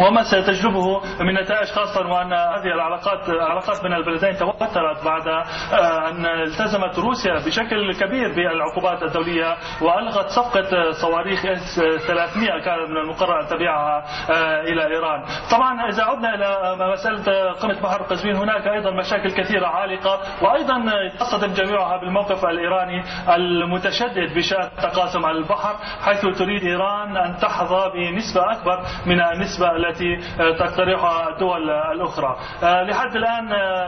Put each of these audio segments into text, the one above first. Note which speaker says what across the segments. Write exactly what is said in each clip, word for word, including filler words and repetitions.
Speaker 1: وما ستجلبه من نتائج، خاصة وأن هذه العلاقات علاقات بين البلدين توترت بعد أن التزمت روسيا بشكل كبير بالعقوبات الدولية وألغت صفقة صواريخ إس ثلاثمئة كان من المقرر أن تبيعها إلى إيران. طبعا إذا عدنا إلى مسألة قمة بحر قزوين، هناك أيضا مشاكل كثيرة عالقة، وأيضا تصطدم جميعها بالموقف الإيراني المتشدد بشأن تقاسم البحر، حيث تريد إيران أن تحظى بنسبة أكبر من النسبة التي تقترحها الدول الأخرى. لحد الآن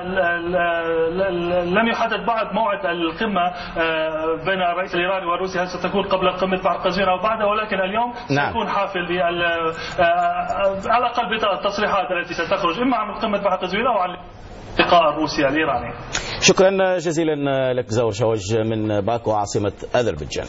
Speaker 1: لم يحدد بعد موعد القمة بين الرئيس الإيراني وروسيا، هل ستكون قبل قمة بحر قزوين أو بعدها، ولكن اليوم نعم. سيكون حافل بال على الأقل بالتصريحات التي ستخرج إما عن قمة بحر قزوين أو عن لقاء الروسي الإيراني.
Speaker 2: شكرا جزيلا لك زور شوج من باكو عاصمة أذربيجان.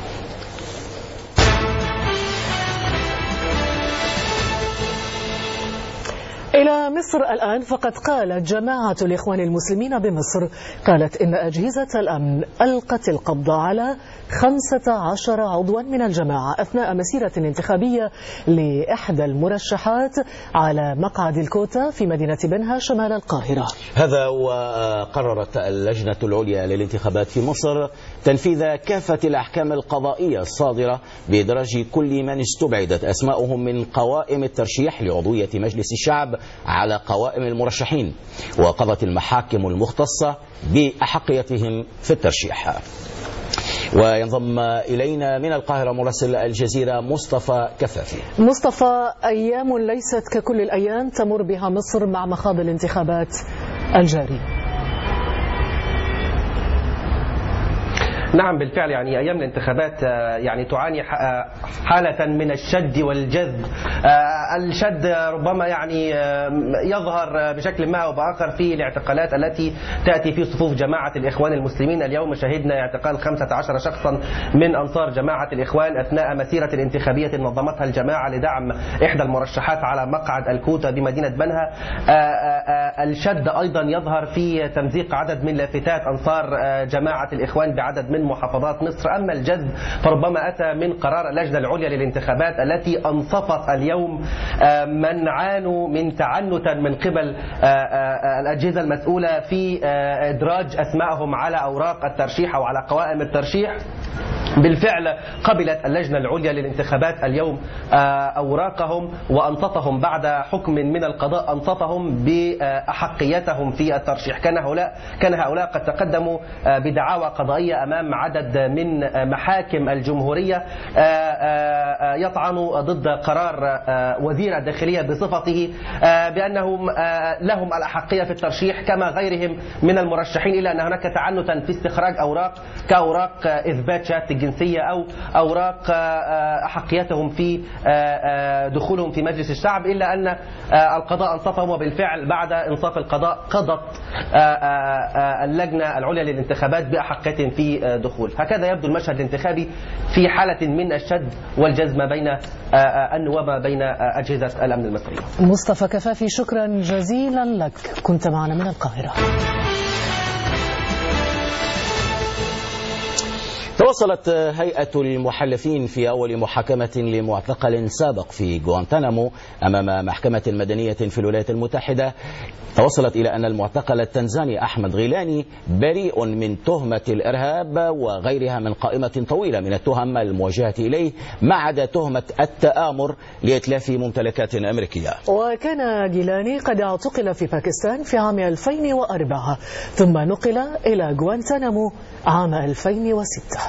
Speaker 3: إلى مصر الآن، فقد قالت جماعة الإخوان المسلمين بمصر قالت إن أجهزة الأمن ألقت القبض على خمسة عشر عضوا من الجماعة أثناء مسيرة انتخابية لإحدى المرشحات على مقعد الكوتا في مدينة بنها شمال القاهرة.
Speaker 2: هذا وقررت اللجنة العليا للانتخابات في مصر تنفيذ كافة الأحكام القضائية الصادرة بإدراج كل من استبعدت أسماؤهم من قوائم الترشيح لعضوية مجلس الشعب على قوائم المرشحين، وقضت المحاكم المختصة بأحقيتهم في الترشيح. وينضم إلينا من القاهرة مراسل الجزيرة مصطفى كفافي.
Speaker 3: مصطفى، أيام ليست ككل الأيام تمر بها مصر مع مخاض الانتخابات الجاري.
Speaker 4: نعم بالفعل، يعني أيام الانتخابات يعني تعاني حالة من الشد والجذب. الشد ربما يعني يظهر بشكل ما أو بآخر في الاعتقالات التي تأتي في صفوف جماعة الإخوان المسلمين. اليوم شهدنا اعتقال خمسة عشر شخصا من أنصار جماعة الإخوان أثناء مسيرة الانتخابية نظمتها الجماعة لدعم إحدى المرشحات على مقعد الكوتا بمدينة بنها. الشد أيضا يظهر في تمزيق عدد من لافتات أنصار جماعة الإخوان بعدد من محافظات مصر. أما الجذب فربما أتى من قرار اللجنة العليا للانتخابات التي أنصفت اليوم من عانوا من تعنتا من قبل الأجهزة المسؤولة في إدراج أسمائهم على أوراق الترشيح أو على قوائم الترشيح. بالفعل قبلت اللجنة العليا للانتخابات اليوم أوراقهم وأنصفهم بعد حكم من القضاء، أنصفهم بأحقيتهم في الترشيح. كان هؤلاء كان هؤلاء قد تقدموا بدعاوى قضائية أمام عدد من محاكم الجمهورية يطعنوا ضد قرار وزير الداخلية بصفته بأنهم لهم الأحقية في الترشيح كما غيرهم من المرشحين، إلا أن هناك تعنتا في استخراج أوراق كأوراق إثبات شهادة الجنسية أو أوراق أحقيتهم في دخولهم في مجلس الشعب، إلا أن القضاء أنصفهم. وبالفعل بعد إنصاف القضاء قضت اللجنة العليا للانتخابات بأحقيتهم في دخول. هكذا يبدو المشهد الانتخابي في حالة من الشد والجذب بين النواب بين أجهزة الأمن المصرية.
Speaker 3: مصطفى كفافي، شكرا جزيلا لك، كنت معنا من القاهرة.
Speaker 2: تواصلت هيئة المحلفين في أول محاكمة لمعتقل سابق في غوانتانامو أمام محكمة مدنية في الولايات المتحدة، توصلت إلى أن المعتقل التنزاني أحمد غيلاني بريء من تهمة الإرهاب وغيرها من قائمة طويلة من التهم الموجهة إليه، ما عدا تهمة التآمر لإتلاف ممتلكات أمريكية.
Speaker 3: وكان غيلاني قد اعتقل في باكستان في عام ألفين وأربعة ثم نقل إلى غوانتانامو عام ألفين وستة.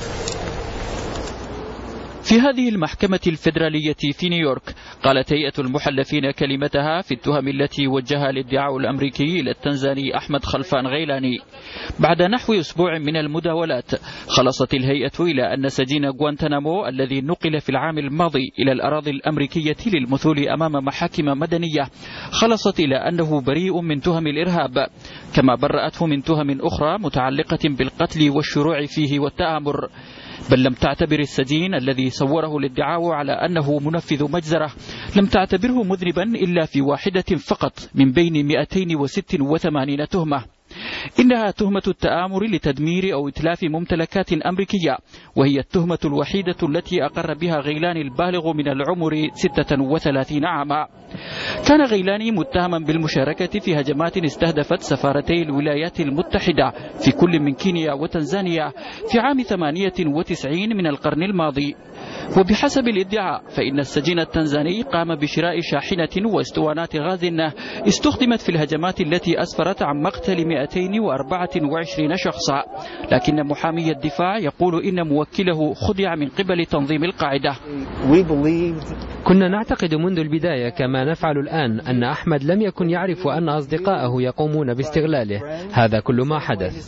Speaker 5: في هذه المحكمة الفيدرالية في نيويورك قالت هيئة المحلفين كلمتها في التهم التي وجهها الادعاء الأمريكي إلى التنزاني أحمد خلفان غيلاني. بعد نحو أسبوع من المداولات خلصت الهيئة إلى أن سجين غوانتانامو الذي نقل في العام الماضي إلى الأراضي الأمريكية للمثول أمام محاكم مدنية خلصت إلى أنه بريء من تهم الإرهاب، كما برأته من تهم أخرى متعلقة بالقتل والشروع فيه والتآمر. بل لم تعتبر السجين الذي صوره الادعاء على أنه منفذ مجزرة لم تعتبره مذنبا إلا في واحدة فقط من بين مئتين وستة وثمانين تهمة، إنها تهمة التآمر لتدمير أو إتلاف ممتلكات أمريكية، وهي التهمة الوحيدة التي أقر بها غيلاني البالغ من العمر ستة وثلاثين عاما. كان غيلاني متهما بالمشاركة في هجمات استهدفت سفارتي الولايات المتحدة في كل من كينيا وتنزانيا في عام ثمانية وتسعين من القرن الماضي. وبحسب الادعاء فإن السجين التنزاني قام بشراء شاحنة واسطوانات غاز استخدمت في الهجمات التي أسفرت عن مقتل مئتين وأربعة وعشرين شخصا، لكن محامي الدفاع يقول إن موكله خدع من قبل تنظيم القاعدة.
Speaker 6: كنا نعتقد منذ البداية كما نفعل الآن أن أحمد لم يكن يعرف أن أصدقائه يقومون باستغلاله. هذا كل ما حدث.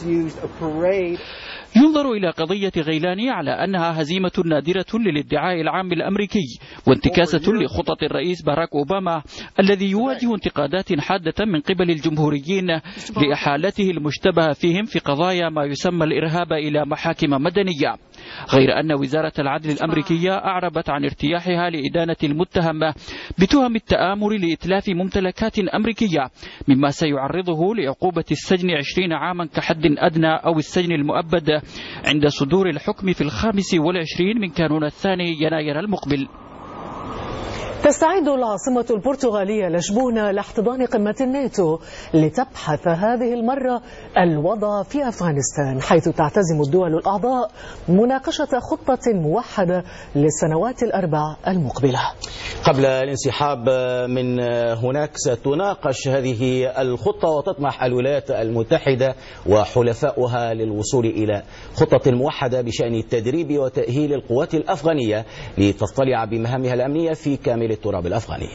Speaker 5: ينظر إلى قضية غيلاني على أنها هزيمة نادرة للادعاء العام الأمريكي وانتكاسة لخطط الرئيس باراك أوباما الذي يواجه انتقادات حادة من قبل الجمهوريين لإحالته المشتبه فيهم في قضايا ما يسمى الإرهاب إلى محاكم مدنية، غير أن وزارة العدل الأمريكية أعربت عن ارتياحها لإدانة المتهم بتهم التآمر لإتلاف ممتلكات أمريكية، مما سيعرضه لعقوبة السجن عشرين عاما كحد أدنى أو السجن المؤبد عند صدور الحكم في الخامس والعشرين من كانون الثاني يناير المقبل.
Speaker 3: تستعد العاصمة البرتغالية لشبونة لاحتضان قمة الناتو لتبحث هذه المرة الوضع في أفغانستان، حيث تعتزم الدول الأعضاء مناقشة خطة موحدة للسنوات الأربع المقبلة.
Speaker 2: قبل الانسحاب من هناك ستناقش هذه الخطة، وتطمح الولايات المتحدة وحلفاؤها للوصول إلى خطة موحدة بشأن التدريب وتأهيل القوات الأفغانية لتطلع بمهامها الأمنية في كامل التراب الأفغاني.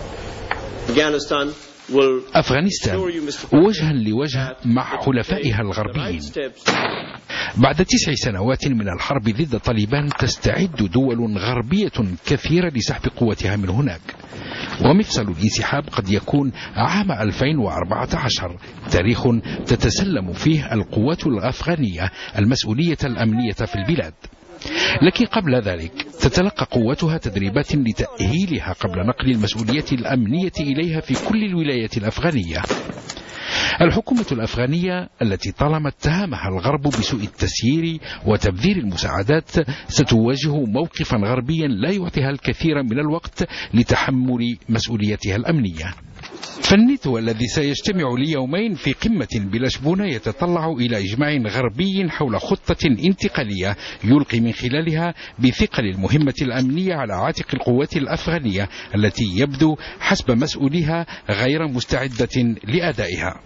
Speaker 7: أفغانستان وجها لوجه مع حلفائها الغربيين. بعد تسع سنوات من الحرب ضد طالبان تستعد دول غربية كثيرة لسحب قوتها من هناك، ومفصل الانسحاب قد يكون عام ألفين وأربعة عشر، تاريخ تتسلم فيه القوات الأفغانية المسؤولية الأمنية في البلاد. لكن قبل ذلك تتلقى قوتها تدريبات لتأهيلها قبل نقل المسؤولية الأمنية إليها في كل الولايات الأفغانية. الحكومة الأفغانية التي طالما اتهمها الغرب بسوء التسيير وتبذير المساعدات ستواجه موقفا غربيا لا يعطيها الكثير من الوقت لتحمل مسؤوليتها الأمنية. فالناتو الذي سيجتمع ليومين في قمة بلشبونة يتطلع إلى إجماع غربي حول خطة انتقالية يلقي من خلالها بثقل المهمة الأمنية على عاتق القوات الأفغانية التي يبدو حسب مسؤوليها غير مستعدة لأدائها.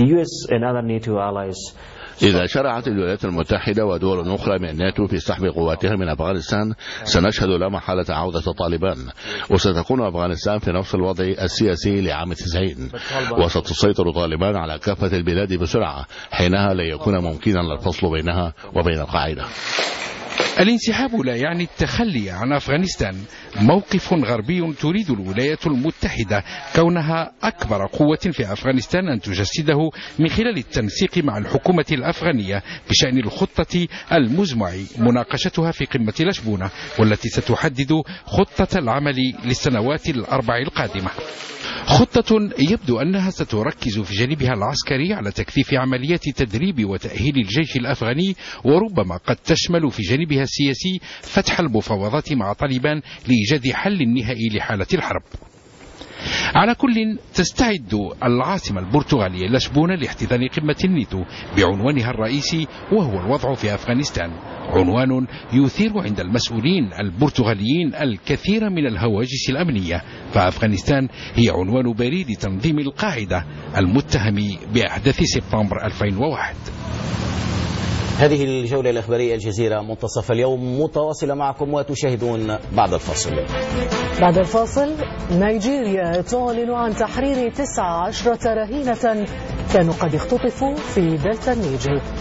Speaker 8: إذا شرعت الولايات المتحدة ودول أخرى من الناتو في سحب قواتها من أفغانستان سنشهد لا محالة عودة طالبان، وستكون أفغانستان في نفس الوضع السياسي لعام تسعين، وستسيطر طالبان على كافة البلاد بسرعة، حينها لا يكون ممكنا الفصل بينها وبين القاعدة.
Speaker 7: الانسحاب لا يعني التخلي عن أفغانستان. موقف غربي تريد الولايات المتحدة كونها أكبر قوة في أفغانستان أن تجسده من خلال التنسيق مع الحكومة الأفغانية بشأن الخطة المزمع مناقشتها في قمة لشبونة، والتي ستحدد خطة العمل للسنوات الأربع القادمة. خطة يبدو أنها ستركز في جانبها العسكري على تكثيف عمليات تدريب وتأهيل الجيش الأفغاني، وربما قد تشمل في جانبها السياسي فتح المفاوضات مع طالبان لإيجاد حل نهائي لحالة الحرب. على كل تستعد العاصمة البرتغالية لشبونة لاحتضان قمة الناتو بعنوانها الرئيسي وهو الوضع في أفغانستان، عنوان يثير عند المسؤولين البرتغاليين الكثير من الهواجس الأمنية، فأفغانستان هي عنوان بريد تنظيم القاعدة المتهم بأحداث سبتمبر ألفين وواحد.
Speaker 2: هذه الجولة الإخبارية الجزيرة منتصف اليوم متواصلة معكم، وتشاهدون بعد الفاصل.
Speaker 3: بعد الفاصل، نيجيريا تعلن عن تحرير تسعة عشرة رهينة كانوا قد اختطفوا في دلتا النيجر.